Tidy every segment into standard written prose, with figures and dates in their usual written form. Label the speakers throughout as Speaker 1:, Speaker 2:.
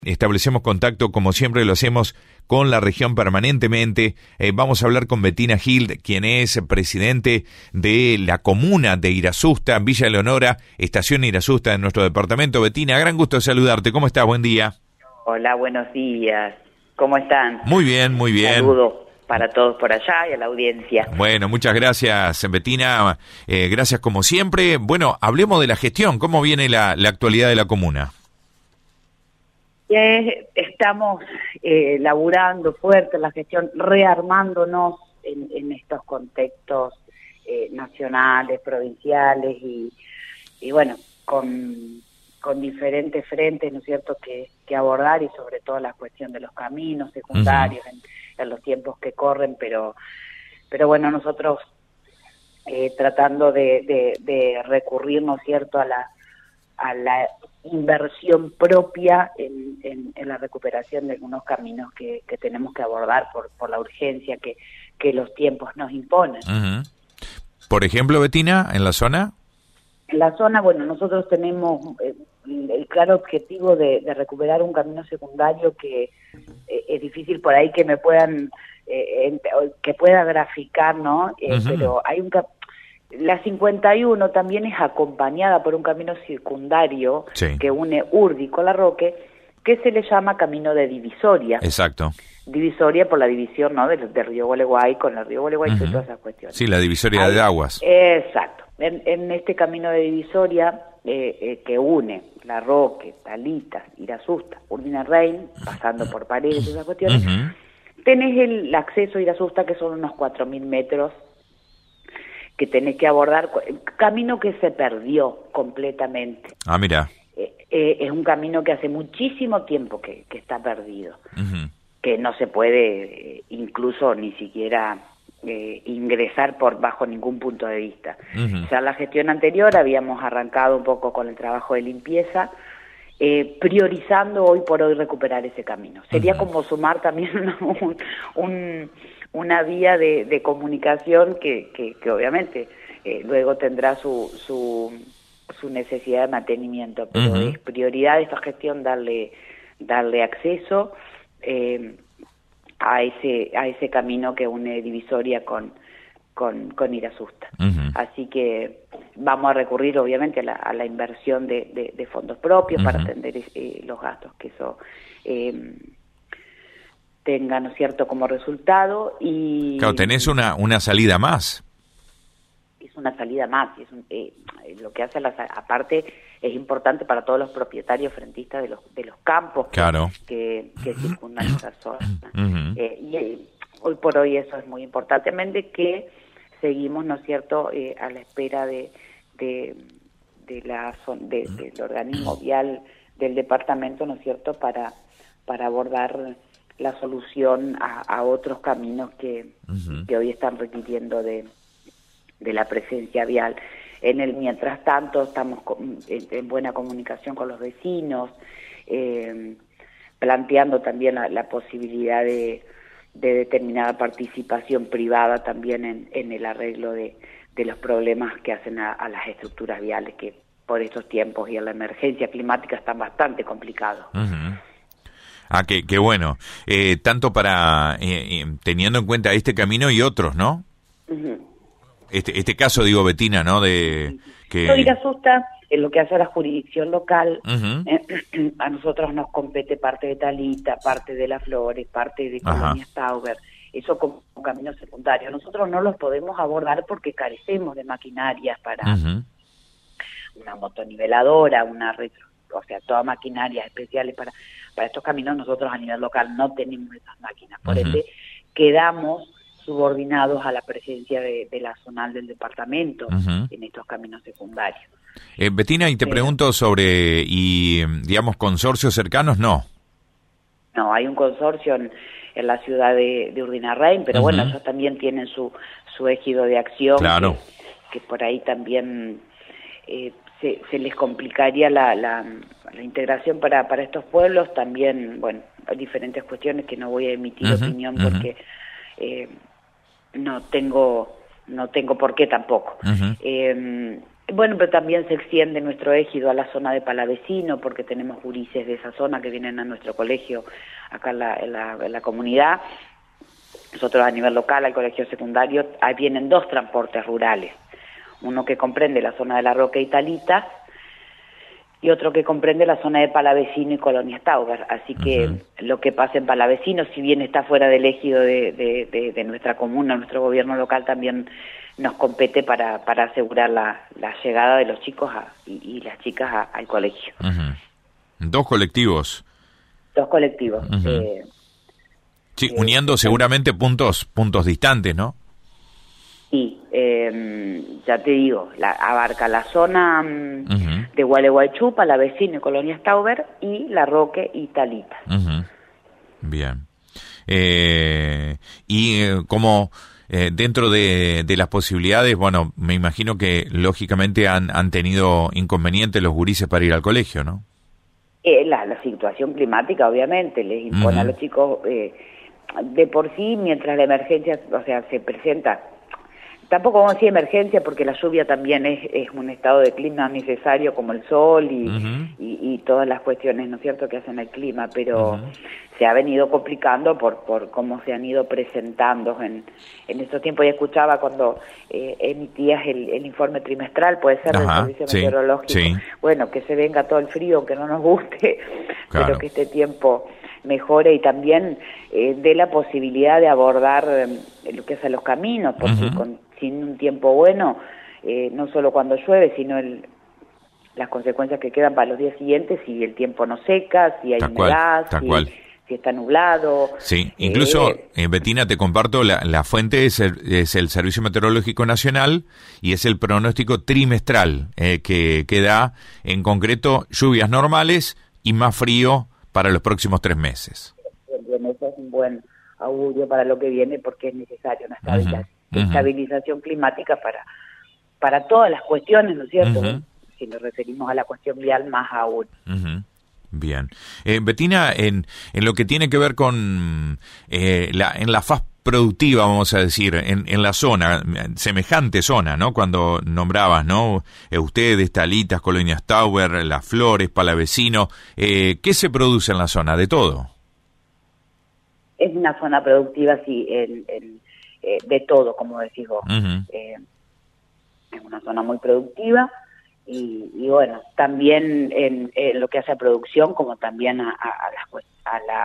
Speaker 1: Establecemos contacto, como siempre lo hacemos, con la región permanentemente. Vamos a hablar con Bettina Gil, quien es presidente de la comuna de Irasusta, Villa Leonora, estación Irasusta de nuestro departamento. Bettina, gran gusto saludarte. ¿Cómo estás? Buen día.
Speaker 2: Hola, buenos días. ¿Cómo están?
Speaker 1: Muy bien, muy bien.
Speaker 2: Saludos para todos por allá y a la audiencia.
Speaker 1: Bueno, muchas gracias, Bettina. Gracias como siempre. Bueno, hablemos de la gestión. ¿Cómo viene la actualidad de la comuna?
Speaker 2: Estamos laburando fuerte en la gestión, rearmándonos en estos contextos nacionales, provinciales y bueno, con diferentes frentes, ¿no es cierto?, que abordar, y sobre todo la cuestión de los caminos secundarios en los tiempos que corren, pero bueno, nosotros tratando de recurrir, ¿no es cierto?, a la inversión propia en la recuperación de algunos caminos que tenemos que abordar por la urgencia que los tiempos nos imponen.
Speaker 1: Por ejemplo, Bettina, ¿en la zona?
Speaker 2: En la zona, bueno, nosotros tenemos el claro objetivo de recuperar un camino secundario que es difícil por ahí que me puedan, que pueda graficar, ¿no? Pero hay la 51 también es acompañada por un camino secundario que une Urdi con La Roque, que se le llama Camino de Divisoria.
Speaker 1: Exacto.
Speaker 2: Divisoria por la división, ¿no?, del río Gualeguay con el río Gualeguay y todas esas cuestiones.
Speaker 1: Sí, la divisoria de aguas.
Speaker 2: Exacto. En este camino de divisoria que une La Roque, Talitas, Irasusta, Urdinarrain, pasando por Paredes y esas cuestiones, tenés el acceso a Irasusta, que son unos 4.000 metros que tenés que abordar, camino que se perdió completamente.
Speaker 1: Ah, mira.
Speaker 2: Es un camino que hace muchísimo tiempo que está perdido, que no se puede incluso ni siquiera ingresar bajo ningún punto de vista. Ya en la gestión anterior habíamos arrancado un poco con el trabajo de limpieza, priorizando hoy por hoy recuperar ese camino. Sería como sumar también una vía de comunicación que obviamente luego tendrá su necesidad de mantenimiento, pero es prioridad de esta gestión darle acceso a ese camino que une Divisoria con Irasusta. Así que vamos a recurrir obviamente a la inversión de fondos propios para atender los gastos que eso tenga, ¿no es cierto?, como resultado. Y
Speaker 1: claro, tenés una salida más.
Speaker 2: Es una salida más, lo que hace aparte es importante para todos los propietarios frentistas de los campos que circundan esa zona. Y hoy por hoy eso es muy importante, que seguimos, ¿no es cierto?, a la espera del organismo vial del departamento, ¿no es cierto?, para abordar la solución a otros caminos que hoy están requiriendo de la presencia vial. Mientras tanto estamos en buena comunicación con los vecinos, planteando también la posibilidad de determinada participación privada también en el arreglo de los problemas que hacen a las estructuras viales, que por estos tiempos y en la emergencia climática están bastante complicados.
Speaker 1: Ah, qué bueno. Tanto para, teniendo en cuenta este camino y otros, ¿no? Este caso, digo, Bettina, ¿no?
Speaker 2: Irasusta, en lo que hace a la jurisdicción local, a nosotros nos compete parte de Talita, parte de Las Flores, parte de Colonia Stauber, eso como camino secundario. Nosotros no los podemos abordar porque carecemos de maquinarias para una motoniveladora, o sea, todas maquinarias especiales para estos caminos. Nosotros a nivel local no tenemos esas máquinas, por ende quedamos subordinados a la presencia de la zonal del departamento en estos caminos secundarios.
Speaker 1: Bettina, y te pregunto sobre, digamos, consorcios cercanos, ¿no?
Speaker 2: No, hay un consorcio en la ciudad de Urdinarrain, pero bueno, ellos también tienen su ejido de acción, que por ahí también se les complicaría la integración para estos pueblos. También, bueno, hay diferentes cuestiones que no voy a emitir opinión porque no tengo por qué tampoco. Bueno, pero también se extiende nuestro ejido a la zona de Palavecino, porque tenemos gurises de esa zona que vienen a nuestro colegio acá en la comunidad. Nosotros a nivel local, al colegio secundario, ahí vienen 2 transportes rurales. Uno que comprende la zona de La Roca y Talitas, y otro que comprende la zona de Palavecino y Colonia Stauber. Así que lo que pasa en Palavecino, si bien está fuera del ejido de nuestra comuna, nuestro gobierno local, también nos compete para asegurar la llegada de los chicos y las chicas al colegio.
Speaker 1: 2 colectivos.
Speaker 2: 2 colectivos.
Speaker 1: Sí, uniendo seguramente puntos distantes, ¿no?
Speaker 2: Sí, ya te digo, abarca la zona de Gualeguaychú, Palavecino y Colonia Stauber, y La Roque y Talitas.
Speaker 1: Bien. Como dentro de las posibilidades, bueno, me imagino que lógicamente han tenido inconvenientes los gurises para ir al colegio, ¿no?
Speaker 2: La situación climática obviamente les impone a los chicos, de por sí, mientras la emergencia, o sea, se presenta. Tampoco vamos a decir emergencia porque la lluvia también es un estado de clima necesario, como el sol y todas las cuestiones, ¿no es cierto?, que hacen el clima, pero se ha venido complicando por cómo se han ido presentando en estos tiempos. Y escuchaba cuando emitías el informe trimestral, puede ser del servicio meteorológico, bueno, que se venga todo el frío, aunque no nos guste, pero que este tiempo mejore y también dé la posibilidad de abordar lo que es a los caminos, porque sin un tiempo bueno, no solo cuando llueve, sino las consecuencias que quedan para los días siguientes, si el tiempo no seca, si hay humedad, si está nublado.
Speaker 1: Sí, incluso, Betina, te comparto, la fuente es el Servicio Meteorológico Nacional y es el pronóstico trimestral que da, en concreto, lluvias normales y más frío para los próximos 3 meses.
Speaker 2: Bien, eso es un buen augurio para lo que viene, porque es necesaria una estabilización climática para todas las cuestiones, ¿no es cierto? Si nos referimos a la cuestión vial, más aún.
Speaker 1: Bien. Betina, en lo que tiene que ver con en la faz productiva, vamos a decir, en la zona, semejante zona, ¿no? Cuando nombrabas, ¿no? Ustedes, Talitas, Colonia Stauber, Las Flores, Palavecino, ¿qué se produce en la zona? ¿De todo?
Speaker 2: Es una zona productiva, sí, de todo, como decís vos. Es una zona muy productiva y bueno, también en lo que hace a producción, como también a las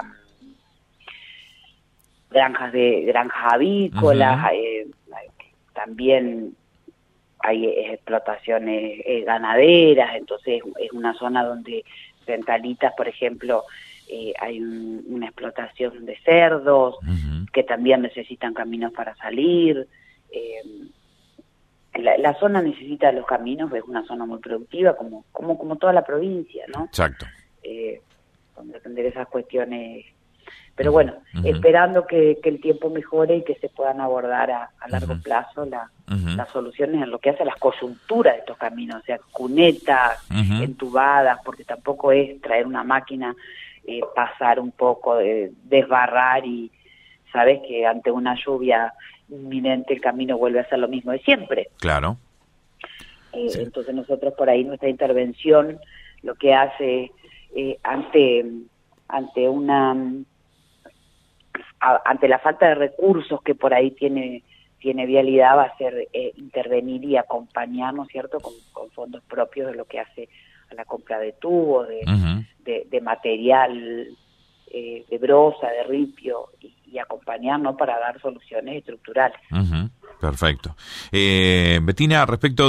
Speaker 2: granjas avícolas, también hay explotaciones ganaderas, entonces es una zona donde en Talitas, por ejemplo, hay una explotación de cerdos que también necesitan caminos para salir. La zona necesita los caminos, es una zona muy productiva, como toda la provincia, ¿no?
Speaker 1: Exacto.
Speaker 2: Con depender esas cuestiones. Pero bueno, esperando que el tiempo mejore y que se puedan abordar a largo plazo las soluciones en lo que hace a las coyunturas de estos caminos, o sea, cunetas, entubadas, porque tampoco es traer una máquina, pasar un poco, desbarrar y sabes que ante una lluvia inminente el camino vuelve a ser lo mismo de siempre.
Speaker 1: Claro.
Speaker 2: Entonces nosotros por ahí nuestra intervención lo que hace ante la falta de recursos que por ahí tiene Vialidad, va a ser intervenir y acompañar, ¿no es cierto?, con fondos propios de lo que hace a la compra de tubos, de material, de brosa, de ripio, y acompañar, ¿no?, para dar soluciones estructurales.
Speaker 1: Perfecto. Betina, respecto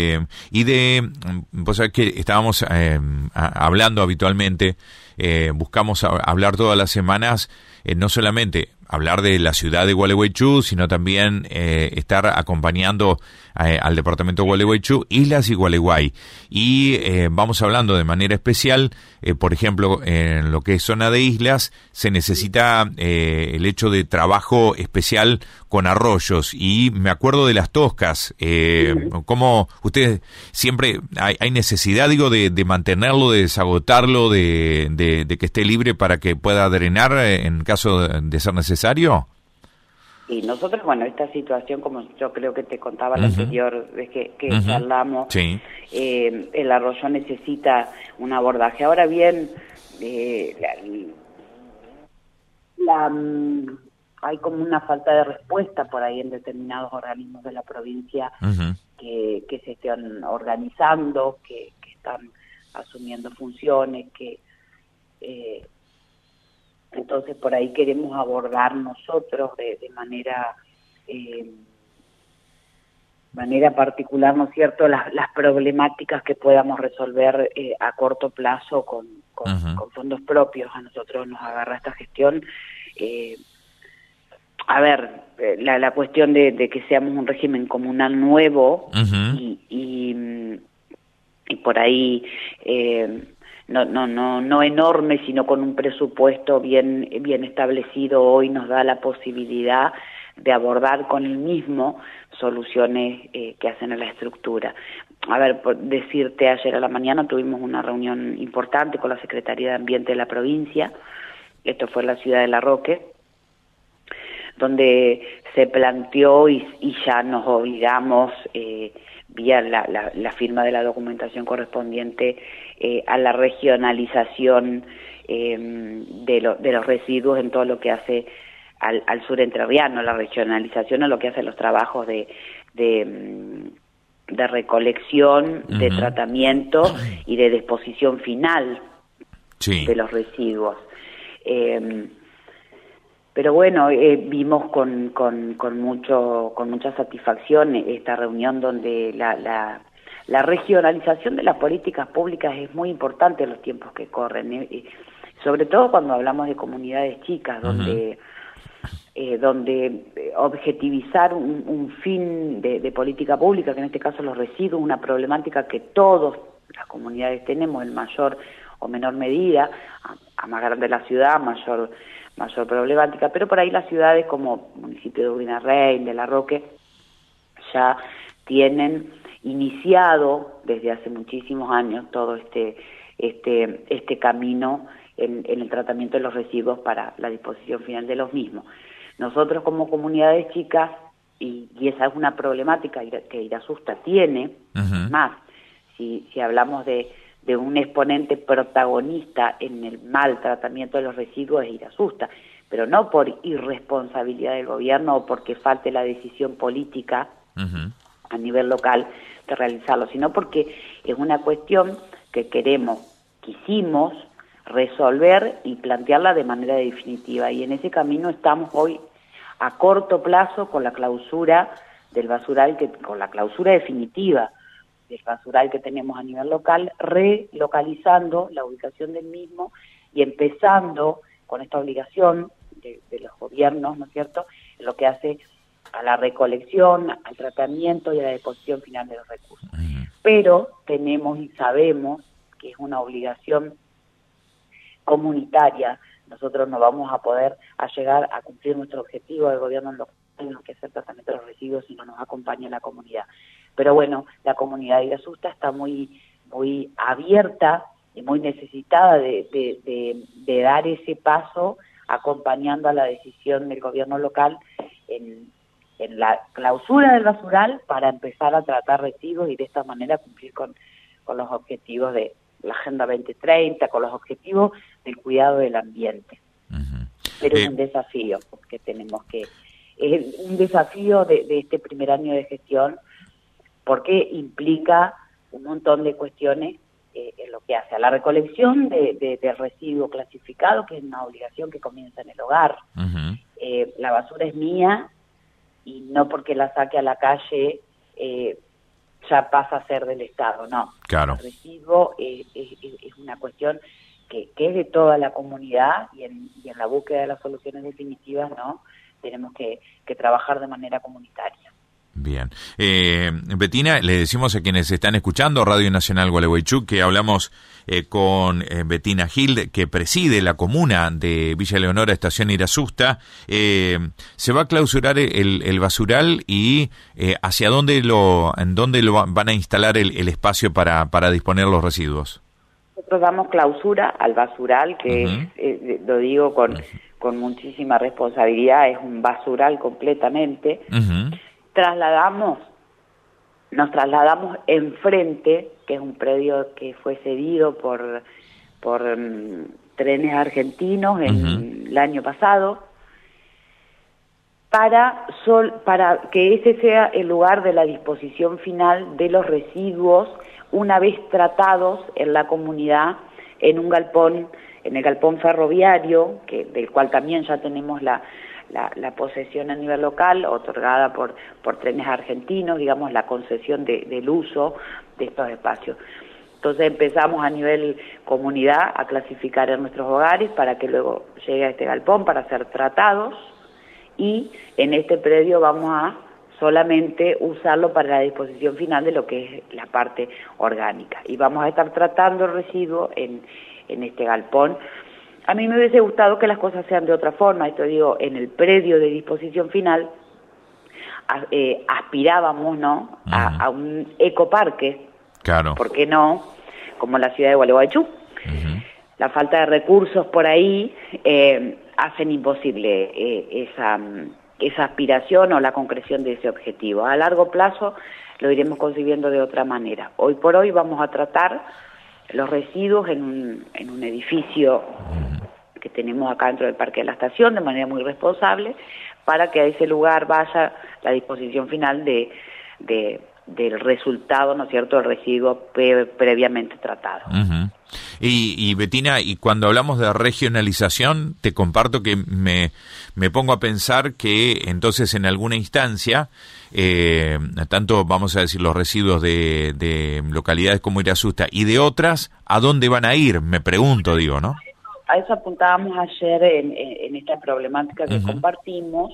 Speaker 1: vos sabés que estábamos hablando habitualmente, buscamos hablar todas las semanas, no solamente hablar de la ciudad de Gualeguaychú, sino también estar acompañando al departamento de Gualeguaychú, Islas y Gualeguay. Y vamos hablando de manera especial, por ejemplo, en lo que es zona de islas, se necesita el hecho de trabajo especial con arroyos. Y me acuerdo de las toscas, cómo ustedes siempre hay necesidad, digo, de mantenerlo, de desagotarlo, de que esté libre para que pueda drenar en caso de ser necesario.
Speaker 2: Y nosotros, bueno, esta situación, como yo creo que te contaba la anterior vez que charlamos,
Speaker 1: sí.
Speaker 2: El arroyo necesita un abordaje. Ahora bien, hay como una falta de respuesta por ahí en determinados organismos de la provincia que se están organizando, que están asumiendo funciones, entonces por ahí queremos abordar nosotros de manera particular, ¿no es cierto?, las problemáticas que podamos resolver a corto plazo con fondos propios. A nosotros nos agarra esta gestión. La cuestión de que seamos un régimen comunal nuevo y por ahí no enorme, sino con un presupuesto bien establecido, hoy nos da la posibilidad de abordar con el mismo soluciones que hacen a la estructura. A ver, por decirte, ayer a la mañana tuvimos una reunión importante con la Secretaría de Ambiente de la provincia, esto fue en la ciudad de La Roque, donde se planteó y ya nos obligamos vía la firma de la documentación correspondiente a la regionalización de los residuos en todo lo que hace al sur entrerriano, la regionalización a lo que hace los trabajos de recolección, de tratamiento y de disposición final de los residuos. Pero bueno, vimos con mucha satisfacción esta reunión donde la regionalización de las políticas públicas es muy importante en los tiempos que corren, sobre todo cuando hablamos de comunidades chicas, donde objetivizar un fin de política pública, que en este caso los residuos, una problemática que todas las comunidades tenemos en mayor o menor medida, a más grande la ciudad, mayor problemática, pero por ahí las ciudades como municipio de Urdinarrey, de La Roque, ya tienen iniciado desde hace muchísimos años todo este camino en el tratamiento de los residuos para la disposición final de los mismos. Nosotros como comunidades chicas, y esa es una problemática que Irasusta tiene, más, si hablamos de un exponente protagonista en el mal tratamiento de los residuos es Irasusta, pero no por irresponsabilidad del gobierno o porque falte la decisión política a nivel local de realizarlo, sino porque es una cuestión que quisimos resolver y plantearla de manera definitiva, y en ese camino estamos hoy a corto plazo con la clausura del basural, con la clausura definitiva del basural que tenemos a nivel local, relocalizando la ubicación del mismo y empezando con esta obligación de los gobiernos, ¿no es cierto?, en lo que hace a la recolección, al tratamiento y a la disposición final de los recursos. Pero tenemos y sabemos que es una obligación comunitaria. Nosotros no vamos a poder llegar a cumplir nuestro objetivo del gobierno local en lo que es el tratamiento de los residuos si no nos acompaña la comunidad. Pero bueno, la comunidad de Irasusta está muy abierta y muy necesitada de dar ese paso, acompañando a la decisión del gobierno local en la clausura del basural para empezar a tratar residuos y de esta manera cumplir con los objetivos de la Agenda 2030, con los objetivos del cuidado del ambiente. Pero es un desafío que tenemos es un desafío de este primer año de gestión, porque implica un montón de cuestiones en lo que hace a la recolección de residuo clasificado, que es una obligación que comienza en el hogar. La basura es mía y no porque la saque a la calle ya pasa a ser del Estado, no.
Speaker 1: Claro.
Speaker 2: El residuo es una cuestión que es de toda la comunidad y en la búsqueda de las soluciones definitivas, ¿no?, tenemos que trabajar de manera comunitaria.
Speaker 1: Bien. Betina, le decimos a quienes están escuchando Radio Nacional Gualeguaychú que hablamos con Betina Gil, que preside la comuna de Villa Leonora, Estación Irasusta. Se va a clausurar el basural y ¿hacia dónde van a instalar el espacio para disponer los residuos?
Speaker 2: Nosotros damos clausura al basural, que lo digo con con muchísima responsabilidad, es un basural completamente. Nos trasladamos enfrente, que es un predio que fue cedido por Trenes Argentinos el año pasado, para que ese sea el lugar de la disposición final de los residuos una vez tratados en la comunidad, en un galpón, en el galpón ferroviario, del cual también ya tenemos la posesión a nivel local, otorgada por Trenes Argentinos, digamos, la concesión del uso de estos espacios. Entonces empezamos a nivel comunidad a clasificar en nuestros hogares para que luego llegue a este galpón para ser tratados, y en este predio vamos a solamente usarlo para la disposición final de lo que es la parte orgánica, y vamos a estar tratando el residuo en este galpón. A mí me hubiese gustado que las cosas sean de otra forma, esto digo, en el predio de disposición final aspirábamos, ¿no?, a un ecoparque,
Speaker 1: claro.
Speaker 2: ¿Por qué no?, como la ciudad de Gualeguaychú. La falta de recursos por ahí hacen imposible esa aspiración o la concreción de ese objetivo. A largo plazo lo iremos concibiendo de otra manera. Hoy por hoy vamos a tratar los residuos en un edificio que tenemos acá dentro del Parque de la Estación de manera muy responsable, para que a ese lugar vaya la disposición final del resultado, ¿no es cierto?, del residuo previamente tratado.
Speaker 1: Y Betina, y cuando hablamos de regionalización, te comparto que me pongo a pensar que entonces en alguna instancia, tanto vamos a decir los residuos de localidades como Irasusta y de otras, ¿a dónde van a ir? Me pregunto, digo, ¿no?
Speaker 2: A eso apuntábamos ayer en esta problemática que compartimos,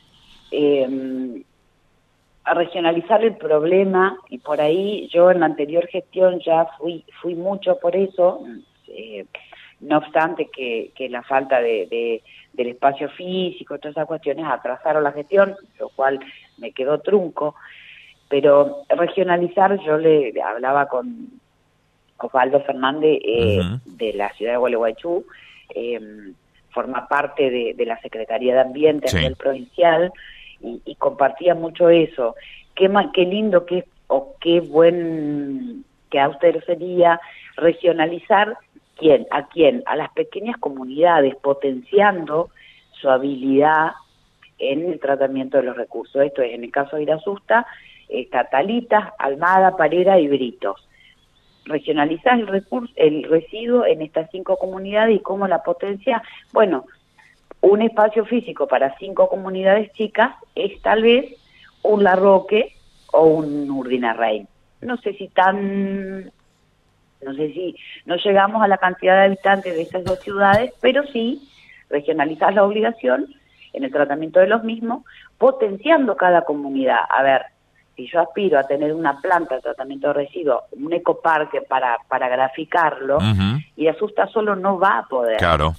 Speaker 2: a regionalizar el problema, y por ahí yo en la anterior gestión ya fui mucho por eso, no obstante que la falta del espacio físico, todas esas cuestiones atrasaron la gestión, lo cual me quedó trunco, pero regionalizar, yo le hablaba con Osvaldo Fernández de la ciudad de Gualeguaychú, forma parte de la Secretaría de Ambiente a nivel provincial, y compartía mucho eso. Qué lindo qué buen que a usted sería regionalizar ¿a quién? A las pequeñas comunidades, potenciando su habilidad en el tratamiento de los recursos. Esto es, en el caso de Irasusta, Talitas, Almada, Parera y Britos. Regionalizar el residuo en estas 5 comunidades, y cómo la potencia, bueno, un espacio físico para 5 comunidades chicas es tal vez un Larroque o un Urdinarrain. No sé si no llegamos a la cantidad de habitantes de esas 2 ciudades, pero sí regionalizar la obligación en el tratamiento de los mismos, potenciando cada comunidad. A ver, si yo aspiro a tener una planta de tratamiento de residuos, un ecoparque para graficarlo, Irasusta solo no va a poder.
Speaker 1: Claro.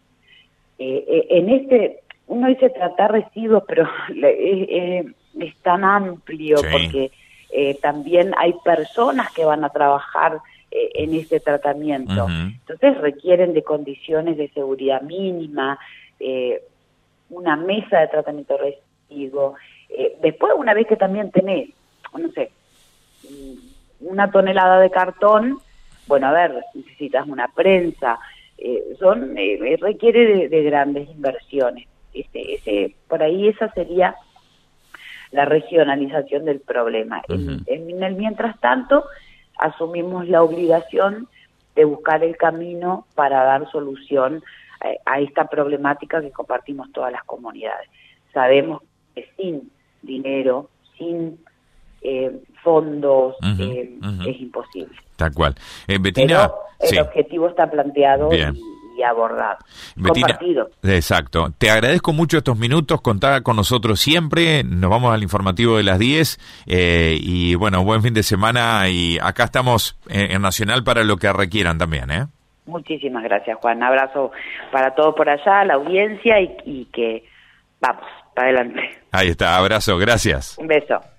Speaker 2: Uno dice tratar residuos, pero es tan amplio, porque también hay personas que van a trabajar en este tratamiento. Entonces requieren de condiciones de seguridad mínima, una mesa de tratamiento de residuos. Después, una vez que también tenés, no sé, 1 tonelada de cartón, bueno, a ver, necesitas una prensa, requiere de grandes inversiones. Por ahí esa sería la regionalización del problema. En el mientras tanto, asumimos la obligación de buscar el camino para dar solución a esta problemática que compartimos todas las comunidades. Sabemos que sin dinero, sin fondos, es imposible.
Speaker 1: Tal cual. Betina,
Speaker 2: pero el objetivo está planteado y abordado,
Speaker 1: Betina,
Speaker 2: compartido.
Speaker 1: Exacto. Te agradezco mucho estos minutos, contá con nosotros siempre, nos vamos al informativo de las 10, y bueno, buen fin de semana, y acá estamos en Nacional para lo que requieran también, ¿eh?
Speaker 2: Muchísimas gracias, Juan. Abrazo para todos por allá, la audiencia, y que vamos, para adelante.
Speaker 1: Ahí está, abrazo, gracias.
Speaker 2: Un beso.